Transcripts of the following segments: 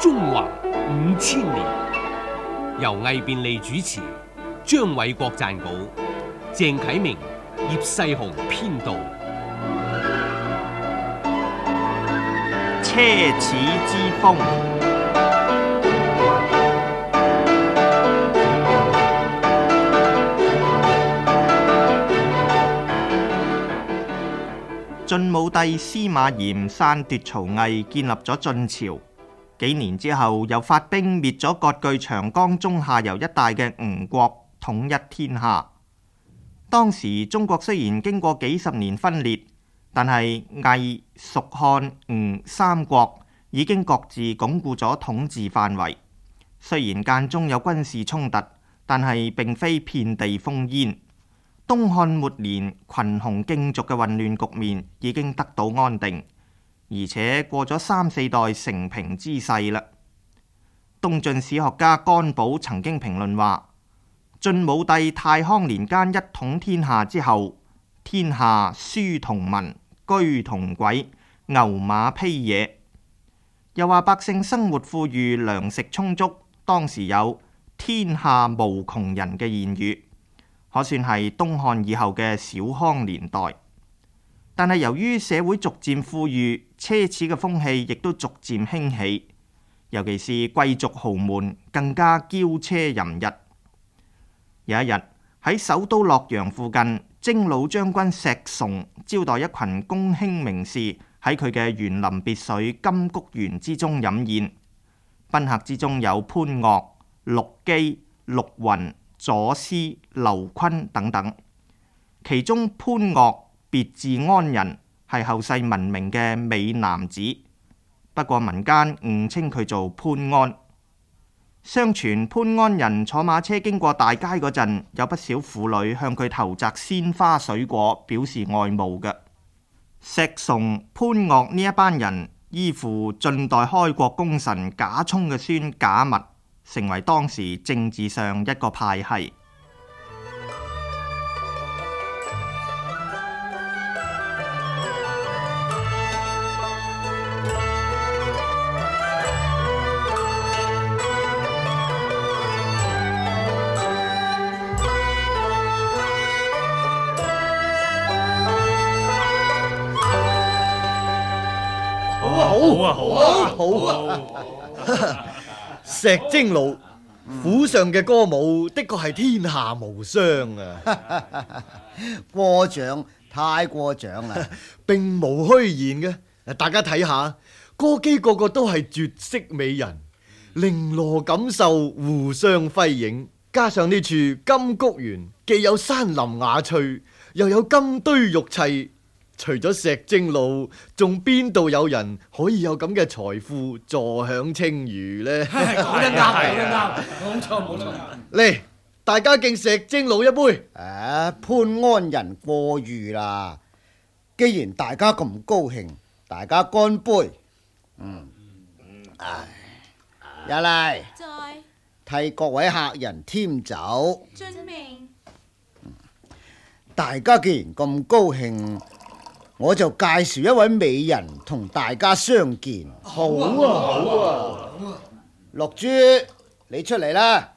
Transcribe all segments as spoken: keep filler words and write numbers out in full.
中華五千年，由魏便利主持，張偉國撰稿，鄭啟明、葉世雄編導。 奢侈之風。晉武帝司馬炎篡奪曹魏，建立咗晉朝。幾年之後，又發兵滅咗割據長江中下游一帶嘅吳國，統一天下。當時中國雖然經過幾十年分裂，但係魏、蜀、漢、吳三國已經各自鞏固咗統治範圍。雖然間中有軍事衝突，但係並非遍地烽煙。東漢末年群雄競逐嘅混亂局面已經得到安定，而且過咗三四代成平之勢啦。東晉史學家干寶曾經評論話：晉武帝太康年間一統天下之後，天下書同文，居同軌，牛馬披野。又話百姓生活富裕，糧食充足，當時有天下無窮人嘅諺語，可算係東漢以後嘅小康年代。但係由於社會逐漸富裕，奢侈嘅風氣亦都逐漸興起，尤其是貴族豪門更加驕奢淫逸。有一日喺首都洛陽附近，征虜將軍石崇招待一群公卿名士喺佢嘅園林別墅金谷園之中飲宴。賓客之中有潘岳、陸機、陸雲、左思、劉坤等等，其中潘岳別字安仁，係後世聞名嘅美男子，不過民間誤稱佢做潘安。相傳潘安仁坐馬車經過大街嗰陣，有不少婦女向佢投擲鮮花水果，表示愛慕嘅。石崇、潘岳呢一班人依附晉代開國功臣賈充嘅孫賈謐，成為當時政治上一個派系。 好啊好啊好啊！石征虜府上嘅歌舞的確係天下無雙啊！ 過獎，太過獎啦， 並無虛言嘅。大家睇下，歌姬個個都係絕色美人，綾羅錦繡，互相輝映。加上呢處金谷園，既有山林雅趣，又有金堆玉砌。除咗石征虜，仲邊度有人可以有咁嘅財富坐享清餘呢？ 講得啱，講得啱，冇錯冇錯。 嚟，大家敬石征虜一杯。 啊，潘安仁過譽啦！既然大家咁高興，大家乾杯。嗯，唉，入嚟， 在替各位客人添酒。 遵命。 大家既然咁高興，我就介紹一位美人同大家相見。 好啊好啊！ 六珠，你出嚟啦！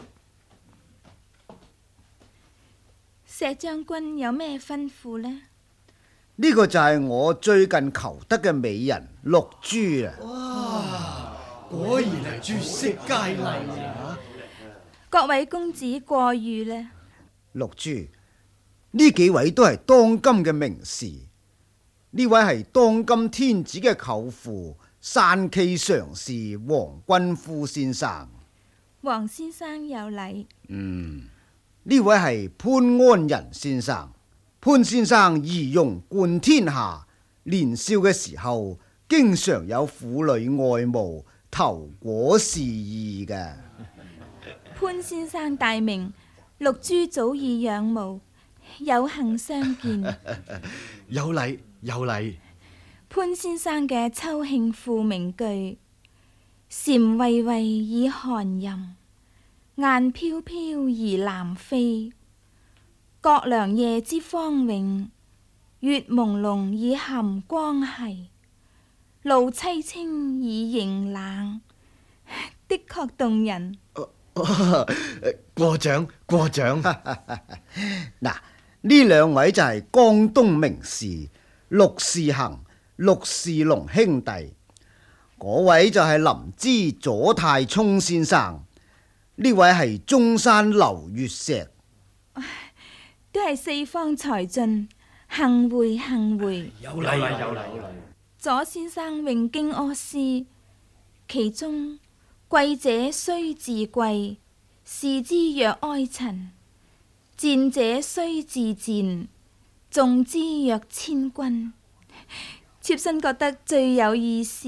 石將軍有咩吩咐呢？ 呢個就係我最近求得嘅美人六珠啊！ 哇，果然係絕色佳麗啊！ 各位公子過譽呢？ 六珠，呢幾位都係當今嘅名士。呢位係當今天子嘅舅父，山崎常侍黃君夫先生。 黃先生有禮。 嗯，呢位係潘安仁先生。潘先生儀容冠天下，年少嘅時候經常有婦女愛慕，投果示意嘅。 潘先生大名，六珠早已仰慕，有幸相見。 有禮。有禮。 潘先生嘅秋興賦名句：蟬蔚蔚以寒吟，雁飄飄而南飛。覺良夜之芳榮，月朦朧以含光兮。露凄清以凝冷， 的確動人。 過獎過獎。 嗱，呢兩位就係江東名士陸士行、陸士龍兄弟，嗰位就係臨淄左太聰先生，呢位係中山劉月石。 都係四方才俊，幸會幸會。 有禮有禮。 左先生詠經阿詩，其中貴者須自貴，視之若哀塵；賤者須自賤，重之若千鈞。妾身覺得最有意思。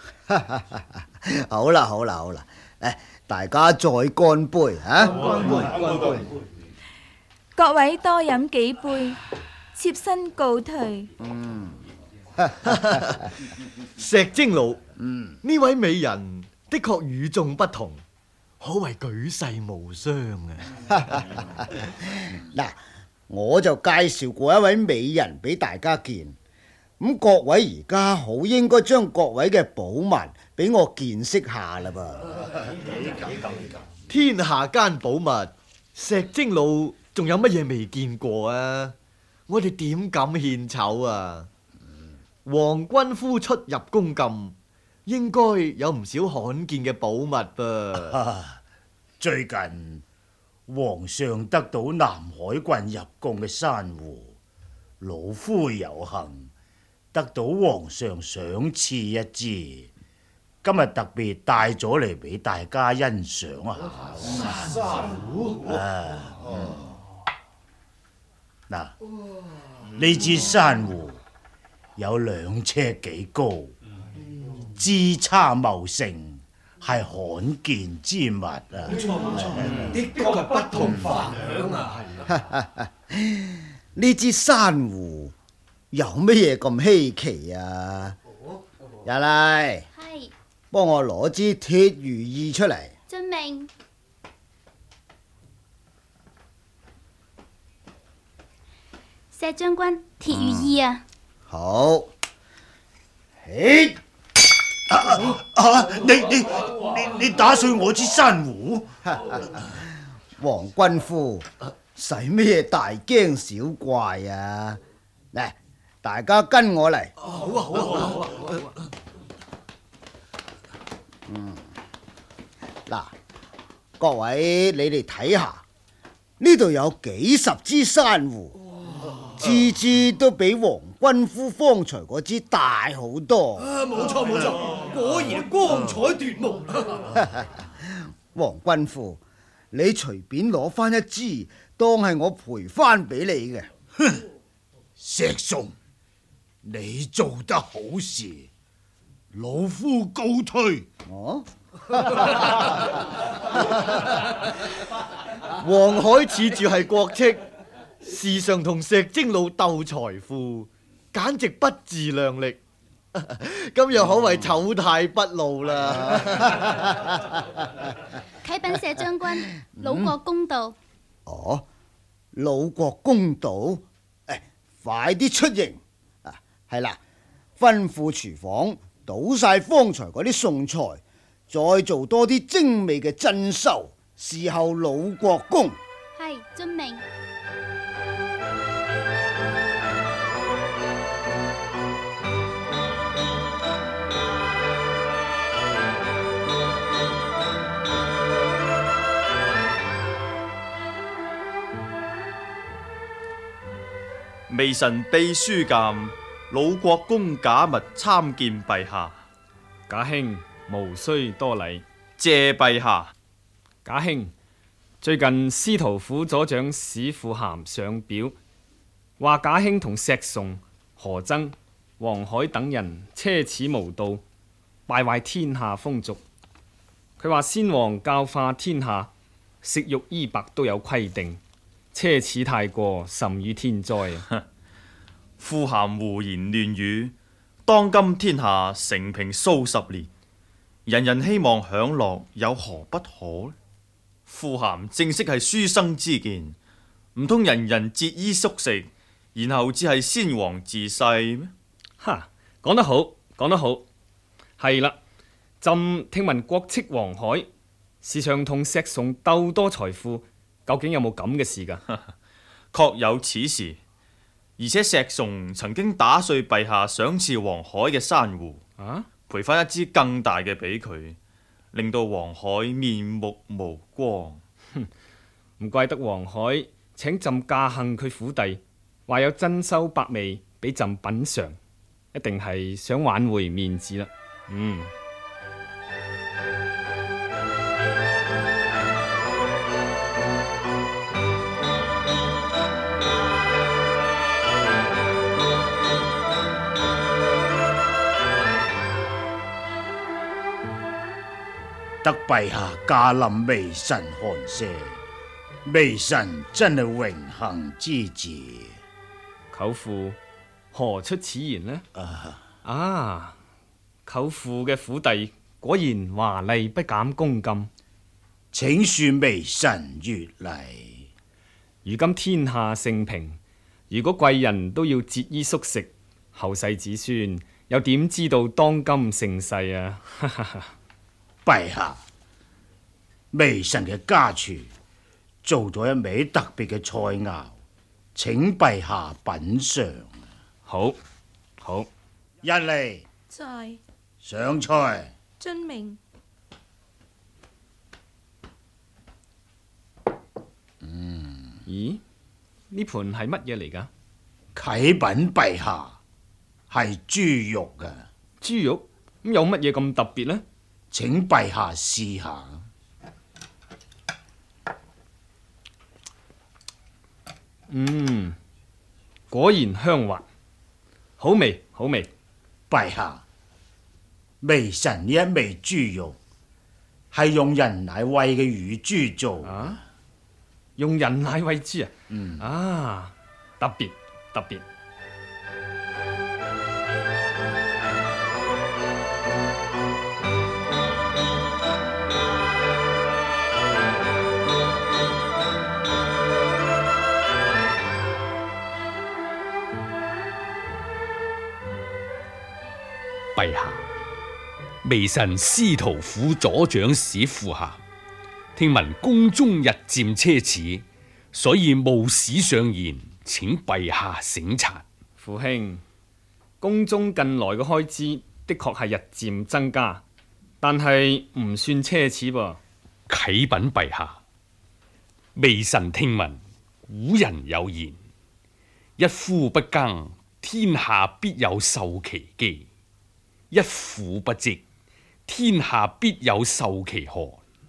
好啦好啦好啦，誒，大家再乾杯啊！ 乾杯乾杯。 各位多飲幾杯，妾身告退。 嗯， 石蒸爐，嗯，呢位美人的確與眾不同，可謂舉世無雙啊！ 嗱，我就介紹過一位美人俾大家見，咁各位而家好應該將各位嘅寶物俾我見識下啦噃。 天下間寶物，石蒸爐仲有乜嘢未見過啊？我哋點敢獻醜啊？王君夫出入宮禁，應該有唔少罕見嘅寶物噃。 最近皇上得到南海郡入貢嘅珊瑚，老夫有幸得到皇上賞賜一支，今日特別帶咗嚟俾大家欣賞下。珊瑚啊！嗱，呢支珊瑚有兩尺幾高，枝杈茂盛，係罕見之物啊！ 冇錯冇錯，的確係不同凡響啊！ 呢支珊瑚有乜嘢咁稀奇啊？入嚟， 係， 幫我攞支鐵如意出嚟。 遵命。石將軍，鐵如意啊！ 好，嘿， 啊啊！你你你你打碎我支珊瑚？ 王君夫，使咩大驚小怪啊？嚟，大家跟我嚟。 好啊好啊好啊好啊！ 嗯，嗱，各位你哋睇下，呢度有幾十支珊瑚。支支都比王君夫方才嗰支大好多。 冇錯冇錯，果然光彩奪目。 王君夫，你隨便攞翻一支，當係我賠翻俾你嘅。 哼，石崇，你做得好事，老夫告退。 哦， 黃海似住係國戚，時常同石蒸爐鬥財富，簡直不自量力。今日可謂醜態不露啦！ 啟稟石將軍，魯國公道。 哦，魯國公道，誒，快啲出營啊！係啦，吩咐廚房倒晒方才嗰啲餸菜，再做多啲精美嘅珍饈，侍候魯國公。 係，遵命。 微臣秘書監魯國公賈密參見陛下。 賈兄無需多禮。 謝陛下。 賈兄，最近司徒府左長史富咸上表，話賈兄同石崇、何曾、黃海等人奢侈無道，敗壞天下風俗。佢話先王教化天下，食肉衣帛都有規定，奢侈太過，甚於天災。 富咸胡言亂語，當今天下承平數十年，人人希望享樂，有何不可呢？富咸正式係書生之見，唔通人人節衣縮食，然後只係先王自細咩？ 哈，講得好，講得好，係啦。 朕聽聞國戚黃海時常同石崇鬥多財富，究竟有冇咁嘅事㗎？ 確有此事，而且石崇曾經打碎陛下賞賜黃海嘅珊瑚， 啊， 賠翻一支更大嘅俾佢，令到黃海面目無光。 唔怪得黃海請朕駕幸佢府邸，話有珍饈百味俾朕品嚐，一定係想挽回面子啦。嗯。 得陛下駕臨微臣寒舍，微臣真係榮幸之至。 舅父何出此言呢？ 啊， 啊，舅父嘅府邸果然華麗不減恭敬， 請恕微臣越禮。 如今天下盛平，如果貴人都要節衣縮食，後世子孫又點知道當今盛世啊？ 陛下，微臣嘅家廚做咗一味特別嘅菜肴，請陛下品嚐。 好，好。 人嚟， 在上菜。 遵命。 嗯， 咦？呢盤係乜嘢嚟㗎？ 啟稟陛下，係豬肉㗎。 豬肉咁有乜嘢咁特別呢？ 請陛下試下。 嗯，果然香滑，好味好味。 陛下，微臣呢一味豬肉係用人奶餵嘅乳豬做。 啊？用人奶餵豬啊？ 嗯。 啊，特別特別。 陛下，微臣司徒府左長史傅咸，聽聞宮中日漸奢侈，所以冒史上言，請陛下省察。 父兄，宮中近來嘅開支的確係日漸增加，但係唔算奢侈噃。 啟稟陛下，微臣聽聞古人有言：一夫不耕，天下必有受其饑。一婦不織，天下必有受其寒。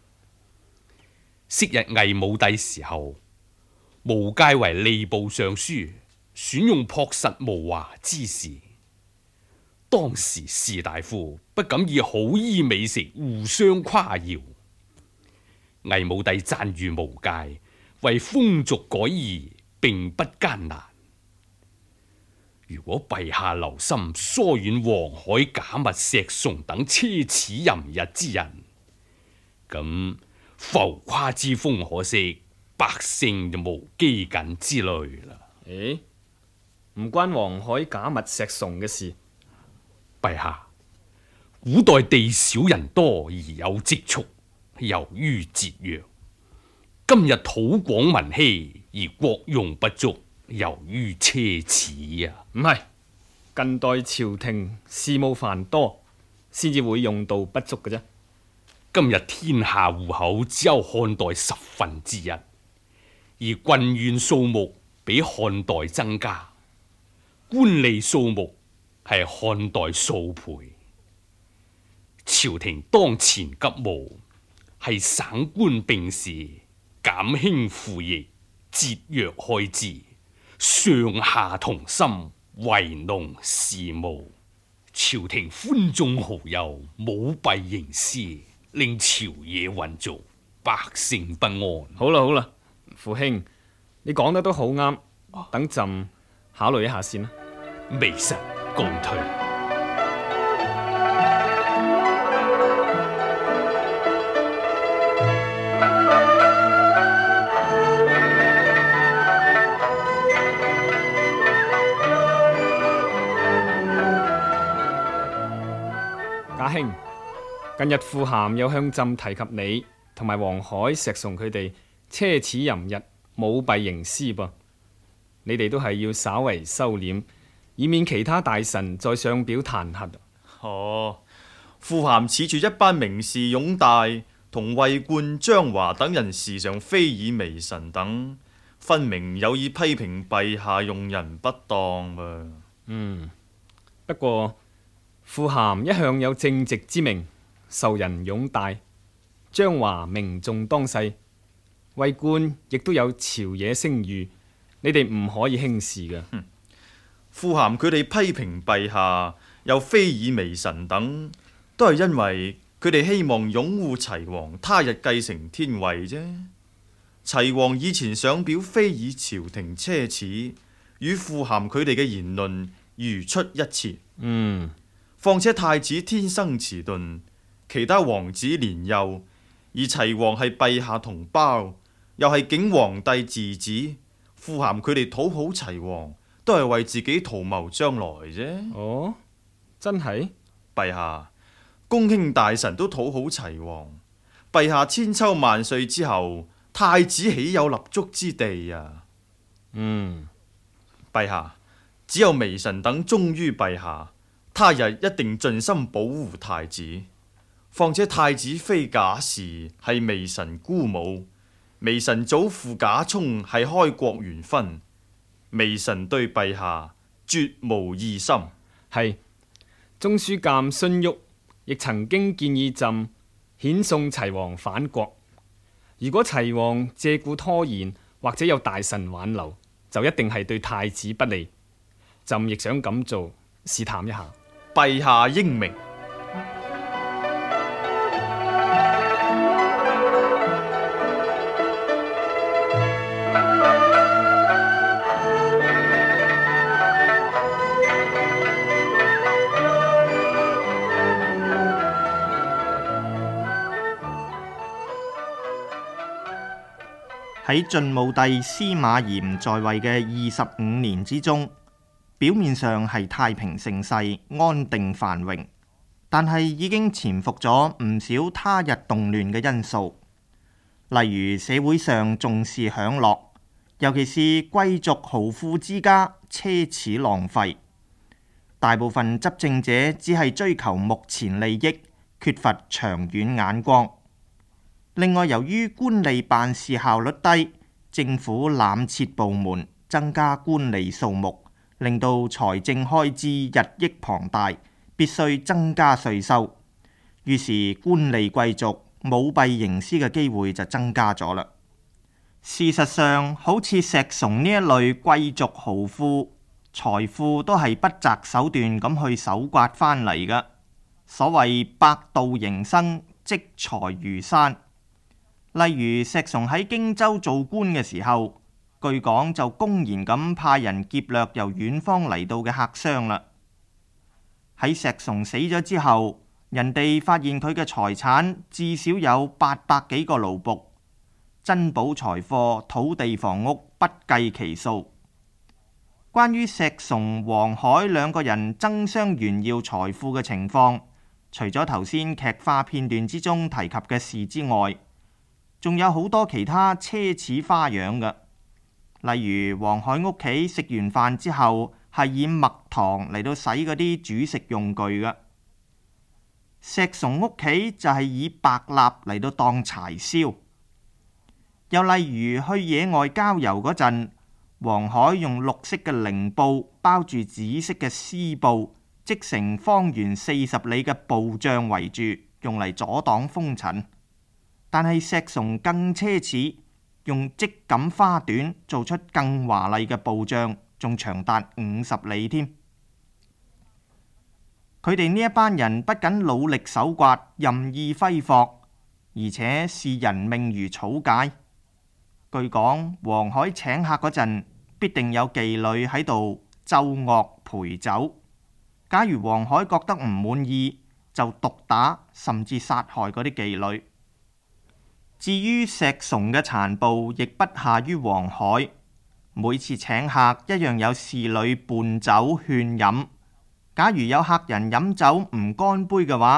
昔日魏武帝時候，無介為吏部尚書，選用樸實無華之士。當時士大夫不敢以好衣美食互相誇耀。魏武帝讚譽無界，為風俗改易，並不艱難。如果陛下留心疏遠黃海、賈密、石崇等奢侈淫逸之人，咁浮誇之風可息，百姓就無饑饉之類啦。 誒，唔關黃海、賈密、石崇嘅事。 陛下，古代地少人多而有積蓄，由於節約；今日土廣民稀而國用不足，由於奢侈啊。 唔係，近代朝廷事務繁多，先至會用到不足嘅啫。 今日天下戶口只有漢代十分之一，而郡縣數目比漢代增加，官吏數目係漢代數倍。朝廷當前急務係省官並事，減輕賦役，節約開支，上下同心，為農事務。朝廷寬縱豪遊，舞弊營私，令朝野混濁，百姓不安。 好啦好啦，父兄，你講得都好啱，等朕考慮一下先啦。 微臣告退。 家兄， 近日富咸有向朕提及你同埋黃海、石崇佢哋奢侈淫逸、舞弊營私噃，你哋都係要稍為收斂，以免其他大臣再上表彈劾。 哦，富咸恃住一班名士擁戴，同衛冠、張華等人時常非議微臣等，分明有意批評陛下用人不當噃。 嗯，不過富咸一向有正直之名，受人擁戴。張華名重當世，衛冠亦都有朝野聲譽，你哋唔可以輕視嘅。 富咸佢哋批評陛下，又非議微臣等，都係因為佢哋希望擁護齊王他日繼承天位啫。齊王以前上表非議朝廷奢侈，與富咸佢哋嘅言論如出一轍。 嗯， 況且太子天生遲鈍，其他王子年幼，而齊王係陛下同胞，又係景皇帝嗣子，富咸佢哋討好齊王，都係為自己圖謀將來啫。 哦，真係？ 陛下，公卿大臣都討好齊王，陛下千秋萬歲之後，太子豈有立足之地啊？ 嗯， 陛下，只有微臣等忠於陛下，他日一定盡心保護太子。況且太子妃賈氏係微臣姑母，微臣祖父賈充係開國元勳，微臣對陛下絕無異心。 係，中書監荀彧亦曾經建議朕遣送齊王返國。如果齊王借故拖延，或者有大臣挽留，就一定係對太子不利。朕亦想咁做，試探一下。 陛下英明。 喺晉武帝司馬炎在位嘅二十五年之中，表面上係太平盛世、安定繁榮，但係已經潛伏咗唔少他日動亂嘅因素。例如社會上重視享樂，尤其是貴族豪富之家奢侈浪費。大部分執政者只係追求目前利益，缺乏長遠眼光。另外，由於官吏辦事效率低，政府濫設部門，增加官吏數目，令到財政開支日益龐大，必須增加稅收。於是官吏貴族舞弊營私嘅機會就增加咗啦。事實上，好似石崇呢一類貴族豪富，財富都係不擇手段咁去搜刮翻嚟㗎。所謂百度營生，積財如山。例如石崇喺荊州做官嘅時候，據講就公然咁派人劫掠由遠方嚟到嘅客商啦。喺石崇死咗之後，人哋發現佢嘅財產至少有八百幾個奴僕，珍寶財貨、土地房屋不計其數。關於石崇、黃海兩個人爭相炫耀財富嘅情況，除咗頭先劇化片段之中提及嘅事之外，仲有好多其他奢侈花樣嘅。例如黃海屋企食完飯之後係以蜜糖嚟到洗嗰啲煮食用具嘅，石崇屋企就係以白蠟嚟到當柴燒。又例如去野外郊遊嗰陣，黃海用綠色嘅綾布包住紫色嘅絲布，織成方圓四十里嘅布帳圍住，用嚟阻擋風塵。但係石崇更奢侈，用織錦花短做出更華麗嘅布帳，仲長達五十里添。佢哋呢一班人不僅努力搜刮、任意揮霍，而且視人命如草芥。據講，黃海請客嗰陣，必定有妓女喺度奏樂陪酒。假如黃海覺得唔滿意，就毒打甚至殺害嗰啲妓女。至於石崇嘅殘暴，亦不下於黃海。每次請客一樣有侍女伴酒勸飲。假如有客人飲酒唔乾杯嘅話，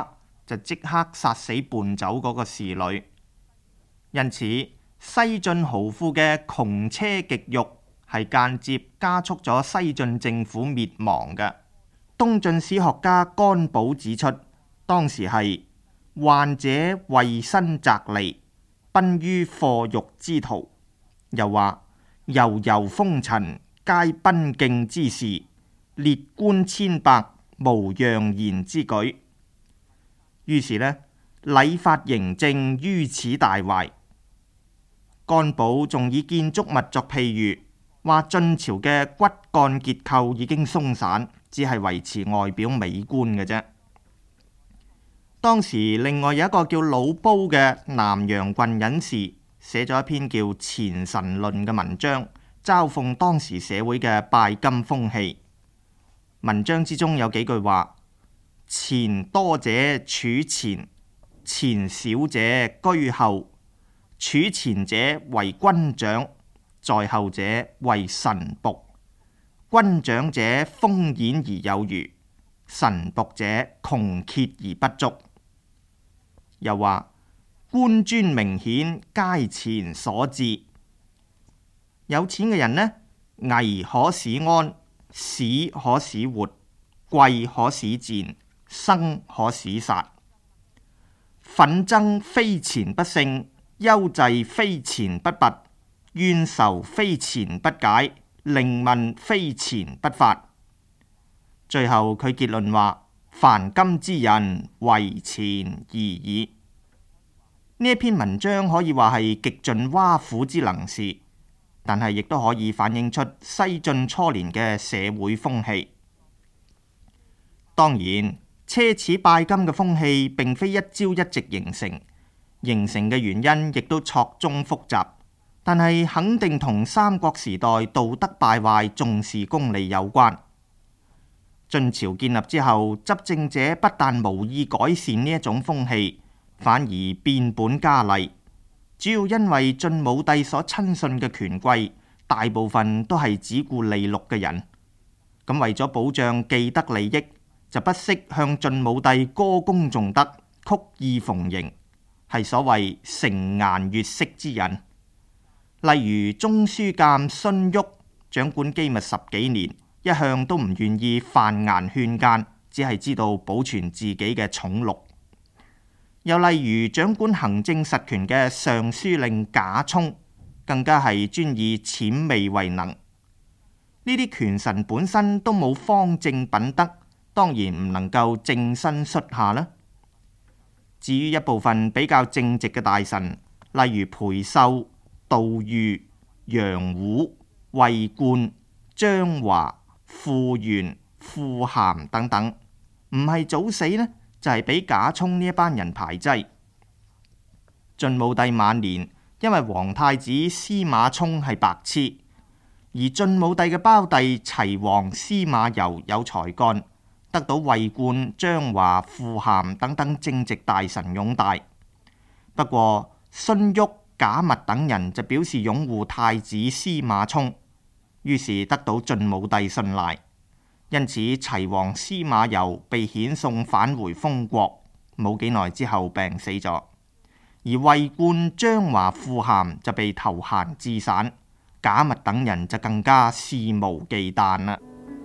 就即刻殺死伴走嗰個侍女。因此，西晉豪富嘅窮奢極欲係間接加速咗西晉政府滅亡嘅。東晉史學家干寶指出，當時係患者為身擇離，奔於貨欲之途。又話悠悠風塵，皆奔競之事，列官千百，無讓賢之舉。於是呢，禮法嬴政於此大壞。干寶仲以建築物作譬喻，話晉朝嘅骨幹結構已經鬆散，只係維持外表美觀嘅啫。當時另外有一個叫老煲嘅南陽郡隱士，寫咗一篇叫《錢神論》嘅文章，嘲諷當時社會嘅拜金風氣。文章之中有幾句話：錢多者儲錢，錢少者居後。儲錢者為軍長，在後者為臣僕。軍長者豐儉而有餘，臣僕者窮竭而不足。又話官尊明顯，皆錢所致。有錢嘅人呢，危可使安，死可使活，貴可使賤，生可使殺。紛爭非錢不勝，憂濟非錢不拔，怨仇非錢不解，令問非錢不發。最後佢結論話：凡今之人，為錢而已。呢一篇文章可以話係極盡挖苦之能事，但係亦都可以反映出西晉初年嘅社會風氣。當然，奢侈拜金嘅風氣並非一朝一夕形成。形成嘅原因亦都錯綜複雜，但係肯定同三國時代道德敗壞、重視功利有關。晉朝建立之後，執政者不但無意改善呢一種風氣，反而變本加厲。主要因為晉武帝所親信嘅權貴，大部分都係只顧利祿嘅人。咁為咗保障既得利益，就不惜向晉武帝歌功頌德、曲意逢迎。係所謂成顏悅色之人，例如中書監荀彧掌管機密十幾年，一向都唔願意犯顏勸諫，只係知道保存自己嘅寵祿。又例如掌管行政實權嘅尚書令賈充，更加係專以諂媚為能。呢啲權臣本身都冇方正品德，當然唔能夠正身率下啦。至於一部分比較正直嘅大臣，例如裴秀、杜預、楊虎、衛貫、張華、傅玄、傅咸等等，唔係早死呢，就係俾賈充呢一班人排擠。晉武帝晚年，因為皇太子司馬衷係白痴，而晉武帝嘅胞弟齊王司馬攸有才幹，得到衛貫、張華、傅咸等等正直大臣擁戴。不過荀彧、賈密等人就表示擁護太子司馬衷，於是得到晉武帝信賴。因此齊王司馬攸被遣送返回封國，冇幾耐之後病死咗。而衛貫、張華、傅咸就被投閒置散，賈密等人就更加肆無忌憚啦。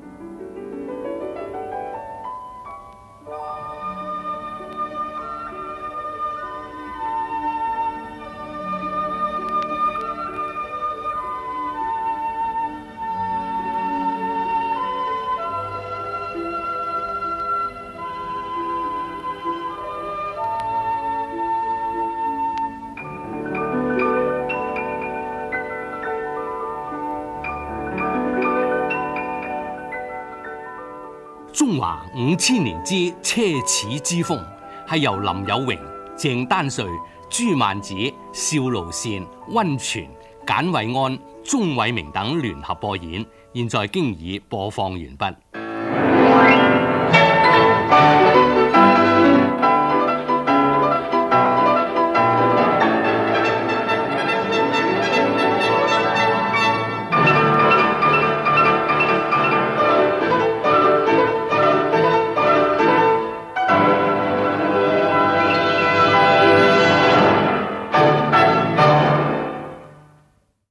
中華五千年之奢侈之風，係由林有榮、鄭丹瑞、朱萬子、邵盧善、溫泉、簡惠安、鍾偉明等聯合播演，現在經已播放完畢。